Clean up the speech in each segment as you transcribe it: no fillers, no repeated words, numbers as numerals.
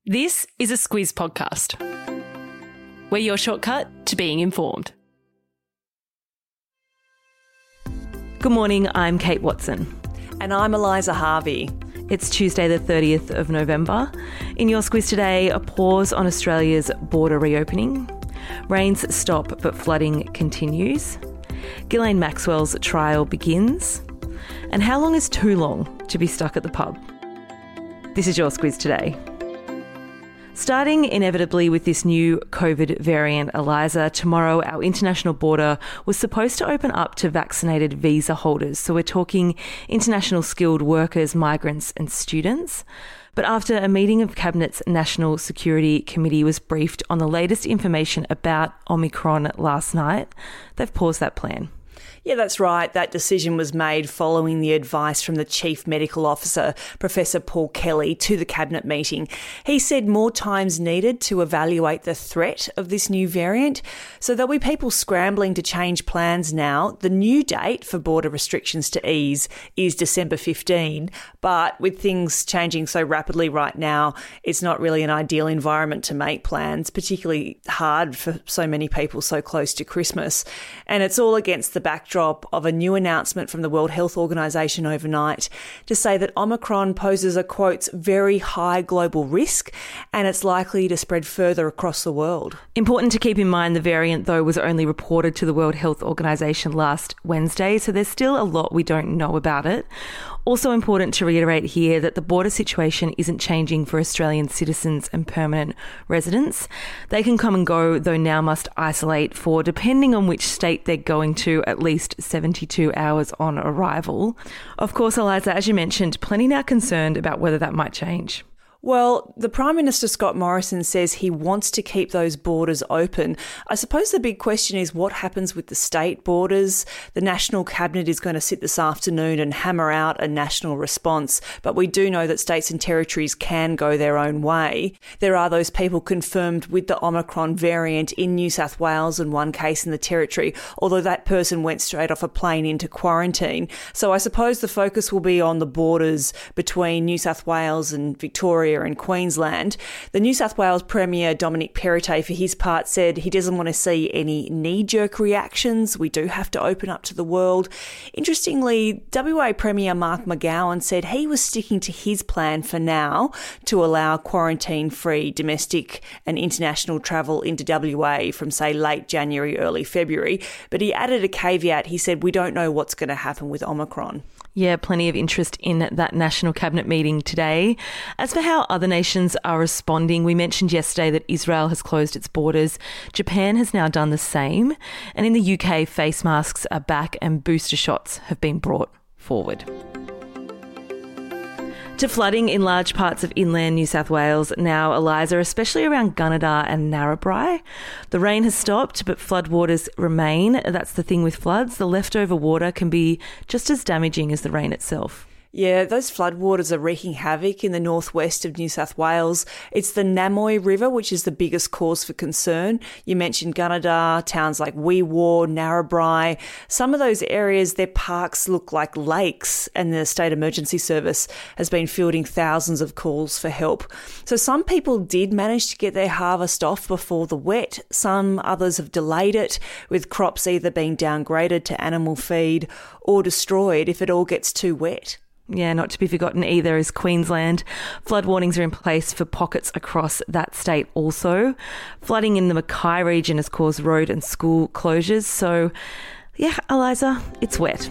This is a Squiz podcast. We're your shortcut to being informed. Good morning, I'm Kate Watson. And I'm Eliza Harvey. It's Tuesday the 30th of November. In your Squiz today, a pause on Australia's border reopening. Rains stop but flooding continues. Ghislaine Maxwell's trial begins. And how long is too long to be stuck at the pub? This is your Squiz today. Starting inevitably with this new COVID variant, Eliza, tomorrow our international border was supposed to open up to vaccinated visa holders. So we're talking international skilled workers, migrants and students. But after a meeting of Cabinet's National Security Committee was briefed on the latest information about Omicron last night, they've paused that plan. Yeah, that's right. That decision was made following the advice from the Chief Medical Officer, Professor Paul Kelly, to the Cabinet meeting. He said more time's needed to evaluate the threat of this new variant. So there'll be people scrambling to change plans now. The new date for border restrictions to ease is December 15. But with things changing so rapidly right now, it's not really an ideal environment to make plans, particularly hard for so many people so close to Christmas. And it's all against the backdrop of a new announcement from the World Health Organization overnight to say that Omicron poses a, quotes, very high global risk and it's likely to spread further across the world. Important to keep in mind the variant, though, was only reported to the World Health Organization last Wednesday, so there's still a lot we don't know about it. Also important to reiterate here that the border situation isn't changing for Australian citizens and permanent residents. They can come and go, though now must isolate for, depending on which state they're going to, at least 72 hours on arrival. Of course, Eliza, as you mentioned, plenty now concerned about whether that might change. Well, the Prime Minister, Scott Morrison, says he wants to keep those borders open. I suppose the big question is what happens with the state borders. The National Cabinet is going to sit this afternoon and hammer out a national response, but we do know that states and territories can go their own way. There are those people confirmed with the Omicron variant in New South Wales and one case in the Territory, although that person went straight off a plane into quarantine. So I suppose the focus will be on the borders between New South Wales and Victoria and Queensland. The New South Wales Premier Dominic Perrottet, for his part, said he doesn't want to see any knee-jerk reactions. We do have to open up to the world. Interestingly, WA Premier Mark McGowan said he was sticking to his plan for now to allow quarantine-free domestic and international travel into WA from, say, late January, early February. But he added a caveat. He said, we don't know what's going to happen with Omicron. Yeah, plenty of interest in that National Cabinet meeting today. As for how other nations are responding, we mentioned yesterday that Israel has closed its borders. Japan has now done the same. And in the UK, face masks are back and booster shots have been brought forward. To flooding in large parts of inland New South Wales now, Eliza, especially around Gunnedah and Narrabri. The rain has stopped, but floodwaters remain. That's the thing with floods. The leftover water can be just as damaging as the rain itself. Yeah, those floodwaters are wreaking havoc in the northwest of New South Wales. It's the Namoy River, which is the biggest cause for concern. You mentioned Gunnedah, towns like Wee Waa, Narrabri. Some of those areas, their parks look like lakes, and the State Emergency Service has been fielding thousands of calls for help. So some people did manage to get their harvest off before the wet. Some others have delayed it, with crops either being downgraded to animal feed or destroyed if it all gets too wet. Yeah, not to be forgotten either is Queensland. Flood warnings are in place for pockets across that state also. Flooding in the Mackay region has caused road and school closures. So, yeah, Eliza, it's wet.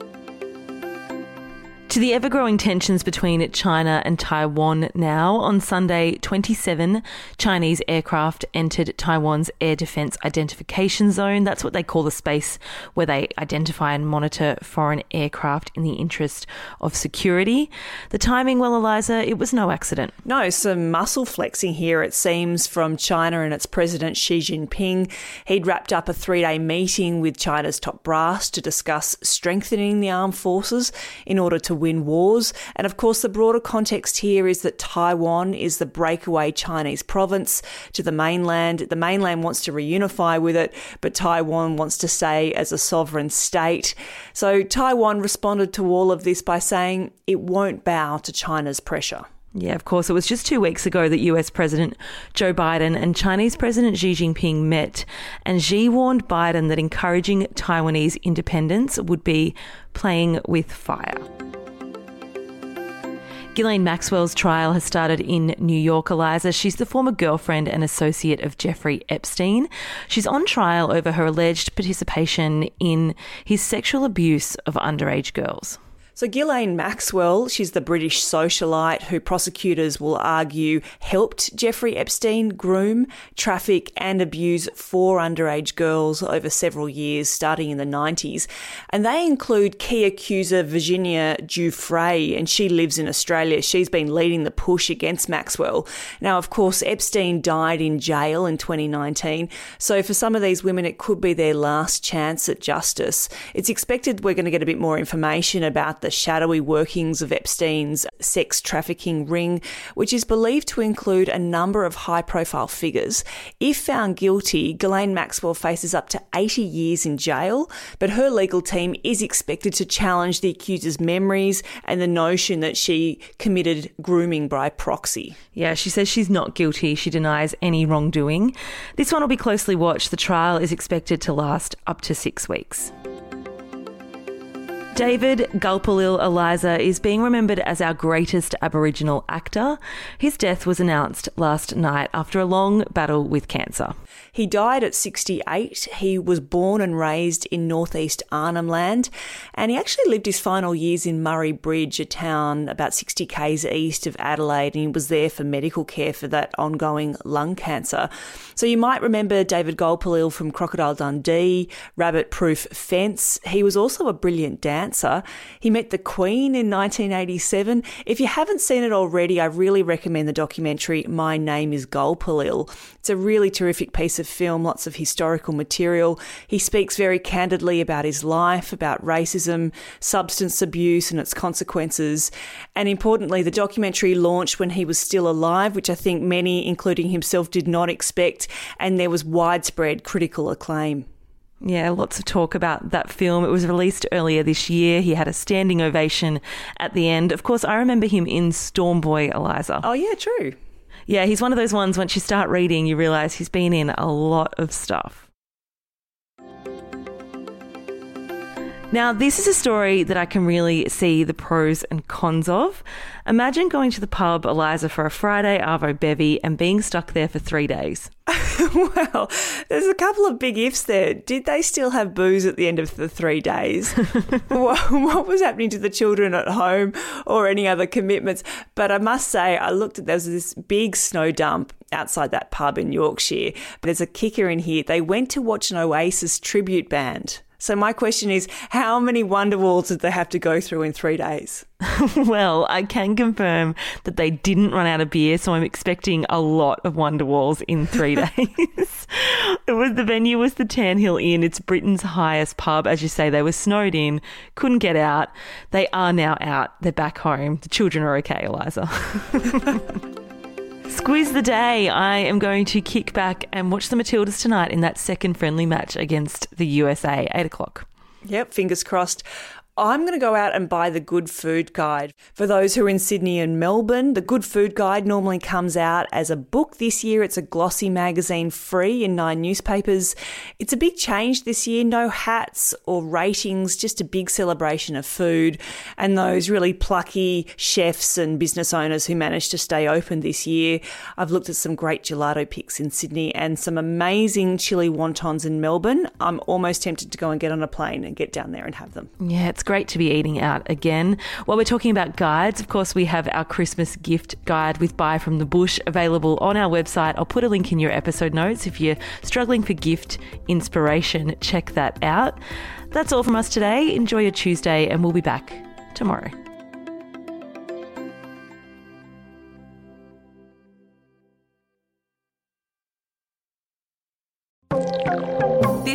To the ever-growing tensions between China and Taiwan now. On Sunday, 27 Chinese aircraft entered Taiwan's Air Defence Identification Zone. That's what they call the space where they identify and monitor foreign aircraft in the interest of security. The timing, well, Eliza, it was no accident. No, some muscle flexing here, it seems, from China and its President Xi Jinping. He'd wrapped up a 3-day meeting with China's top brass to discuss strengthening the armed forces in order to win wars. And of course, the broader context here is that Taiwan is the breakaway Chinese province to the mainland. The mainland wants to reunify with it, but Taiwan wants to stay as a sovereign state. So Taiwan responded to all of this by saying it won't bow to China's pressure. Yeah, of course. It was just 2 weeks ago that US President Joe Biden and Chinese President Xi Jinping met, and Xi warned Biden that encouraging Taiwanese independence would be playing with fire. Ghislaine Maxwell's trial has started in New York, Eliza. She's the former girlfriend and associate of Jeffrey Epstein. She's on trial over her alleged participation in his sexual abuse of underage girls. So Ghislaine Maxwell, she's the British socialite who prosecutors will argue helped Jeffrey Epstein groom, traffic and abuse 4 underage girls over several years, starting in the 90s. And they include key accuser Virginia Giuffre, and she lives in Australia. She's been leading the push against Maxwell. Now, of course, Epstein died in jail in 2019. So for some of these women, it could be their last chance at justice. It's expected we're going to get a bit more information about the shadowy workings of Epstein's sex trafficking ring, which is believed to include a number of high-profile figures. If found guilty, Ghislaine Maxwell faces up to 80 years in jail, but her legal team is expected to challenge the accuser's memories and the notion that she committed grooming by proxy. Yeah, she says she's not guilty. She denies any wrongdoing. This one will be closely watched. The trial is expected to last up to 6 weeks. David Gulpilil Eliza is being remembered as our greatest Aboriginal actor. His death was announced last night after a long battle with cancer. He died at 68. He was born and raised in northeast Arnhem Land, and he actually lived his final years in Murray Bridge, a town about 60 k's east of Adelaide, and he was there for medical care for that ongoing lung cancer. So you might remember David Gulpilil from Crocodile Dundee, Rabbit Proof Fence. He was also a brilliant dancer. He met the Queen in 1987. If you haven't seen it already, I really recommend the documentary My Name is Gulpilil. It's a really terrific piece of film, lots of historical material. He speaks very candidly about his life, about racism, substance abuse and its consequences. And importantly, the documentary launched when he was still alive, which I think many, including himself, did not expect, and there was widespread critical acclaim. Yeah, lots of talk about that film. It was released earlier this year. He had a standing ovation at the end. Of course, I remember him in Stormboy, Eliza. Oh, yeah, true. Yeah, he's one of those ones, once you start reading, you realise he's been in a lot of stuff. Now, this is a story that I can really see the pros and cons of. Imagine going to the pub, Eliza, for a Friday Arvo bevy and being stuck there for 3 days. Well, there's a couple of big ifs there. Did they still have booze at the end of the 3 days? What was happening to the children at home or any other commitments? But I must say, I looked at, there was this big snow dump outside that pub in Yorkshire. But there's a kicker in here. They went to watch an Oasis tribute band. So my question is, how many Wonderwalls did they have to go through in 3 days? Well, I can confirm that they didn't run out of beer, so I'm expecting a lot of Wonderwalls in 3 days. The venue was the Tannhill Inn. It's Britain's highest pub. As you say, they were snowed in, couldn't get out. They are now out. They're back home. The children are okay, Eliza. Squiz the day. I am going to kick back and watch the Matildas tonight in that second friendly match against the USA, 8 o'clock. Yep, fingers crossed. I'm going to go out and buy the Good Food Guide. For those who are in Sydney and Melbourne, the Good Food Guide normally comes out as a book. This year it's a glossy magazine, free in 9 newspapers. It's a big change this year. No hats or ratings, just a big celebration of food and those really plucky chefs and business owners who managed to stay open this year. I've looked at some great gelato pics in Sydney and some amazing chili wontons in Melbourne. I'm almost tempted to go and get on a plane and get down there and have them. Yeah, it's great to be eating out again. While we're talking about guides, of course, we have our Christmas gift guide with Buy from the Bush available on our website. I'll put a link in your episode notes. If you're struggling for gift inspiration, check that out. That's all from us today. Enjoy your Tuesday, and we'll be back tomorrow.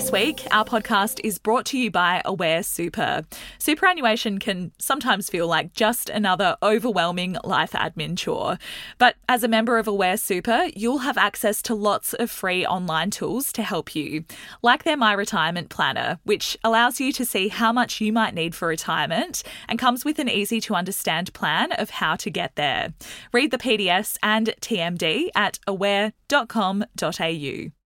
This week, our podcast is brought to you by Aware Super. Superannuation can sometimes feel like just another overwhelming life admin chore. But as a member of Aware Super, you'll have access to lots of free online tools to help you, like their My Retirement Planner, which allows you to see how much you might need for retirement and comes with an easy-to-understand plan of how to get there. Read the PDS and TMD at aware.com.au.